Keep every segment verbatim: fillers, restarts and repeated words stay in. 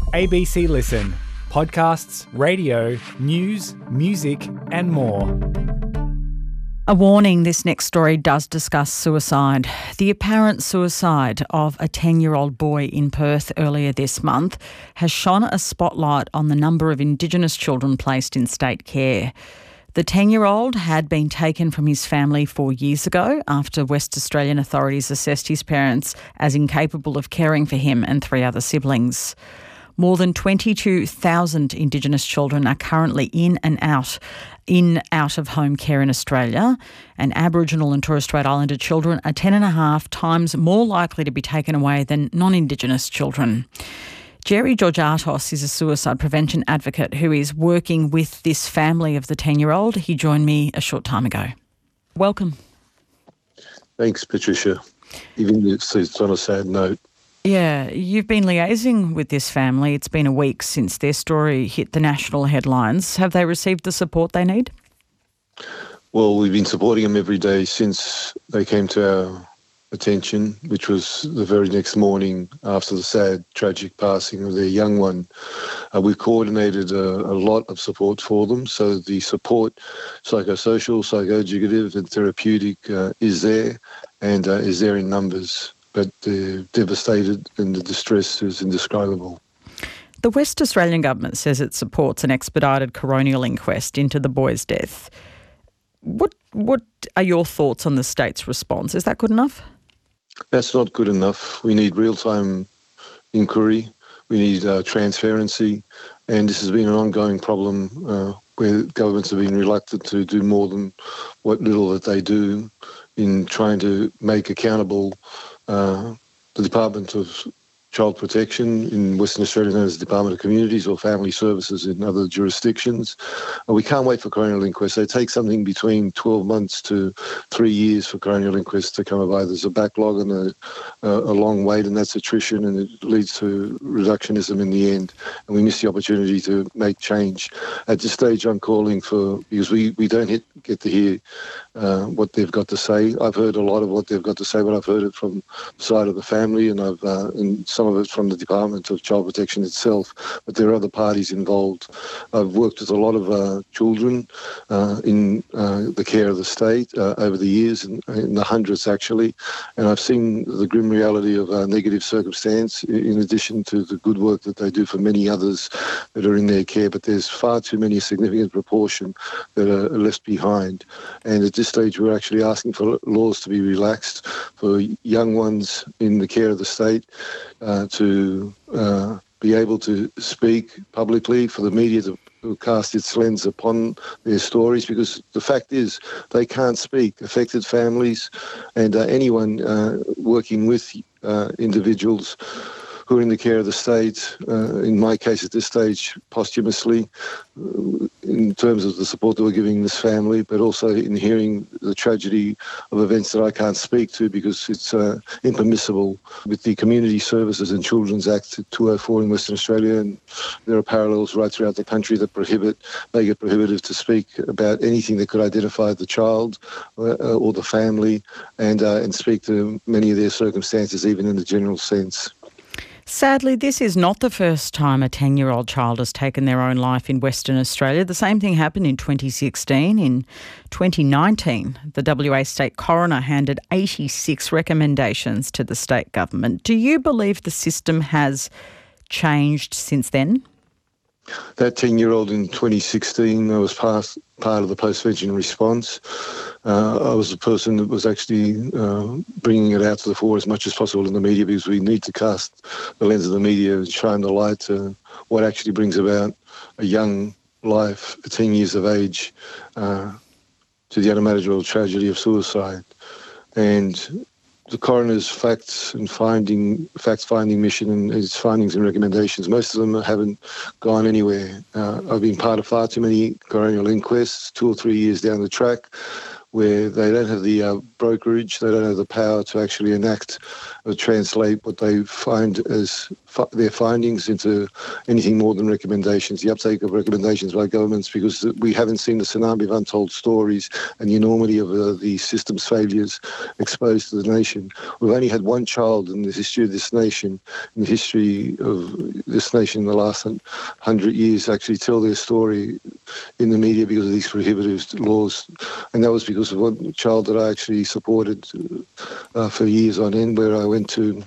A B C Listen. Podcasts, radio, news, music and more. A warning, this next story does discuss suicide. The apparent suicide of a ten-year-old boy in Perth earlier this month has shone a spotlight on the number of Indigenous children placed in state care. The ten-year-old had been taken from his family four years ago after West Australian authorities assessed his parents as incapable of caring for him and three other siblings. More than twenty-two thousand Indigenous children are currently in and out in out-of-home care in Australia, and Aboriginal and Torres Strait Islander children are ten and a half times more likely to be taken away than non-Indigenous children. Jerry Georgatos is a suicide prevention advocate who is working with this family of the ten-year-old. He joined me a short time ago. Welcome. Thanks, Patricia. Even if it's on a sad note. Yeah, you've been liaising with this family. It's been a week since their story hit the national headlines. Have they received the support they need? Well, we've been supporting them every day since they came to our attention, which was the very next morning after the sad, tragic passing of their young one. Uh, we've coordinated a, a lot of support for them. So the support, psychosocial, psychoeducative and therapeutic, uh, is there and uh, is there in numbers. But they're devastated and the distress is indescribable. The West Australian government says it supports an expedited coronial inquest into the boy's death. What what are your thoughts on the state's response? Is that good enough? That's not good enough. We need real-time inquiry. We need uh, transparency. And this has been an ongoing problem uh, where governments have been reluctant to do more than what little that they do in trying to make accountable Uh, the Department of Child Protection in Western Australia, known as the Department of Communities or Family Services in other jurisdictions. Uh, we can't wait for coronial inquests. They take something between twelve months to three years for coronial inquests to come about. There's a backlog and a, a, a long wait, and that's attrition, and it leads to reductionism in the end. And we miss the opportunity to make change. At this stage, I'm calling for, because we, we don't hit, get to hear uh, what they've got to say. I've heard a lot of what they've got to say, but I've heard it from the side of the family, and I've uh, and some of it from the Department of Child Protection itself, but there are other parties involved. I've worked with a lot of uh, children uh, in uh, the care of the state uh, over the years, in, in the hundreds actually, and I've seen the grim reality of uh, negative circumstance in addition to the good work that they do for many others that are in their care, but there's far too many, a significant proportion that are left behind. And at this stage we're actually asking for laws to be relaxed for young ones in the care of the state uh, to uh, be able to speak publicly, for the media to cast its lens upon their stories, because the fact is they can't speak. Affected families and uh, anyone uh, working with uh, individuals who are in the care of the state, uh, in my case at this stage posthumously, uh, in terms of the support that we're giving this family, but also in hearing the tragedy of events that I can't speak to because it's uh, impermissible with the Community Services and Children's Act two oh four in Western Australia, and there are parallels right throughout the country that prohibit, make it prohibitive to speak about anything that could identify the child uh, or the family, and uh, and speak to many of their circumstances, even in the general sense. Sadly, this is not the first time a ten-year-old child has taken their own life in Western Australia. The same thing happened in twenty sixteen. In twenty nineteen, the W A State Coroner handed eighty-six recommendations to the state government. Do you believe the system has changed since then? That ten-year-old in twenty sixteen, I was part, part of the post-vention response. Uh, I was the person that was actually uh, bringing it out to the fore as much as possible in the media, because we need to cast the lens of the media and shine the light to what actually brings about a young life at ten years of age uh, to the unmanageable tragedy of suicide. And the coroner's facts and finding facts finding mission and his findings and recommendations, most of them haven't gone anywhere. Uh, I've been part of far too many coronial inquests, two or three years down the track, where they don't have the uh, brokerage, they don't have the power to actually enact uh, translate what they find as fi- their findings into anything more than recommendations, the uptake of recommendations by governments, because we haven't seen the tsunami of untold stories and the enormity of uh, the system's failures exposed to the nation. We've only had one child in the history of this nation, in the history of this nation in the last hundred years, actually tell their story in the media because of these prohibitive laws. And that was because of one child that I actually supported uh, for years on end, where I went to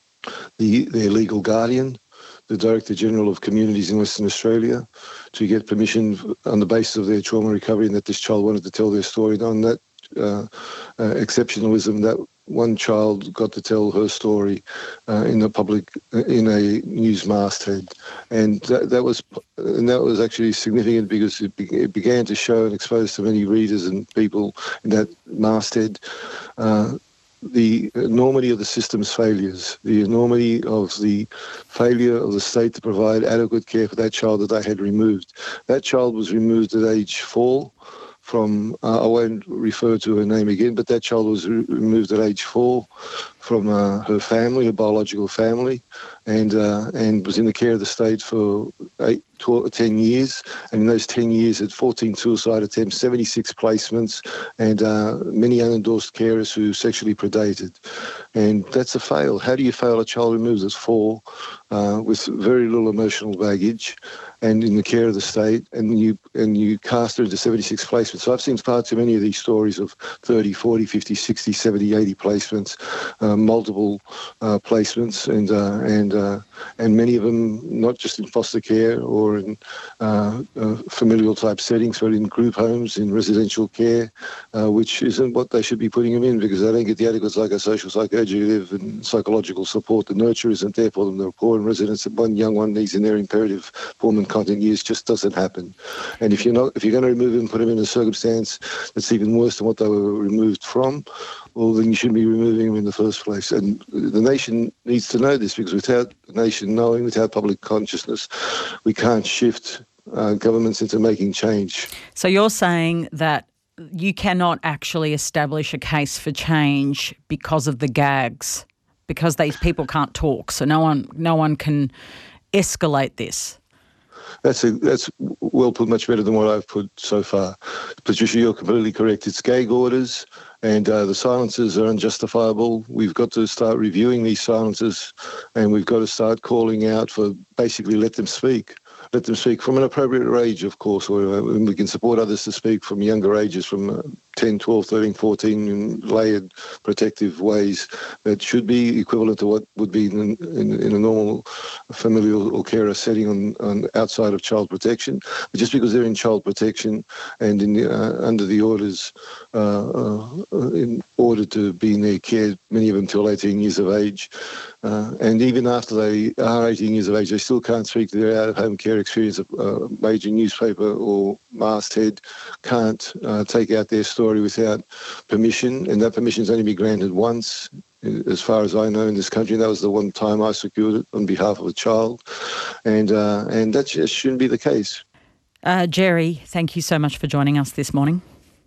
the their legal guardian, the Director General of Communities in Western Australia, to get permission on the basis of their trauma recovery and that this child wanted to tell their story. And on that uh, uh, exceptionalism, that one child got to tell her story uh, in the public, in a news masthead, and that, that was and that was actually significant because it, be, it began to show and expose to many readers and people in that masthead uh, the enormity of the system's failures, the enormity of the failure of the state to provide adequate care for that child that they had removed. That child was removed at age four. From, uh, I won't refer to her name again, but that child was re- removed at age four from uh, her family, her biological family, and uh, and was in the care of the state for eight, twelve, ten years. And in those ten years, had fourteen suicide attempts, seventy-six placements, and uh, many unendorsed carers who sexually predated. And that's a fail. How do you fail a child removed at four uh, with very little emotional baggage and in the care of the state, and you and you cast her into seventy-six placements? So I've seen far too many of these stories of thirty, forty, fifty, sixty, seventy, eighty placements, uh, multiple uh, placements, and uh, and uh, and many of them not just in foster care or in uh, uh, familial type settings, but in group homes, in residential care, uh, which isn't what they should be putting them in, because they don't get the adequate psychosocial, psychoeducative and psychological support. The nurture isn't there for them. They're poor in residence. One young one needs in their imperative form and content years just doesn't happen. And if you're not, if you're going to remove them, put them in a circumstance that's even worse than what they were removed from, well, then you shouldn't be removing them in the first place. And the nation needs to know this, because without the nation knowing, without public consciousness, we can't shift uh, governments into making change. So you're saying that you cannot actually establish a case for change because of the gags, because these people can't talk, so no one, no one can escalate this. That's a, that's well put, much better than what I've put so far. Patricia, you're completely correct. It's gag orders, and uh, the silences are unjustifiable. We've got to start reviewing these silences, and we've got to start calling out for basically let them speak. Let them speak from an appropriate age, of course, or we can support others to speak from younger ages, from uh, ten, twelve, thirteen, fourteen, in layered protective ways that should be equivalent to what would be in, in, in a normal familial or carer setting on, on outside of child protection. But just because they're in child protection and in the, uh, under the orders, uh, uh, in order to be in their care, many of them till eighteen years of age, uh, and even after they are eighteen years of age, they still can't speak to their out-of-home care experience. A uh, major newspaper or masthead can't uh, take out their story without permission, and that permission's only been granted once, as far as I know, in this country. That was the one time I secured it on behalf of a child, and uh, and that just shouldn't be the case. Uh, Jerry, thank you so much for joining us this morning.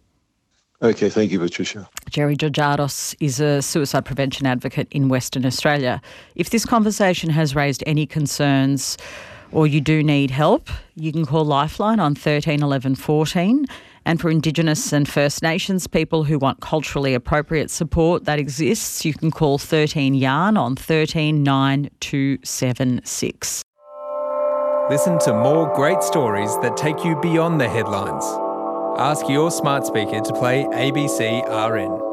Okay, thank you, Patricia. Jerry Georgiadis is a suicide prevention advocate in Western Australia. If this conversation has raised any concerns or you do need help, you can call Lifeline on thirteen eleven fourteen. And for Indigenous and First Nations people who want culturally appropriate support that exists, you can call thirteen yarn on thirteen nine two seven six. Listen to more great stories that take you beyond the headlines. Ask your smart speaker to play A B C R N.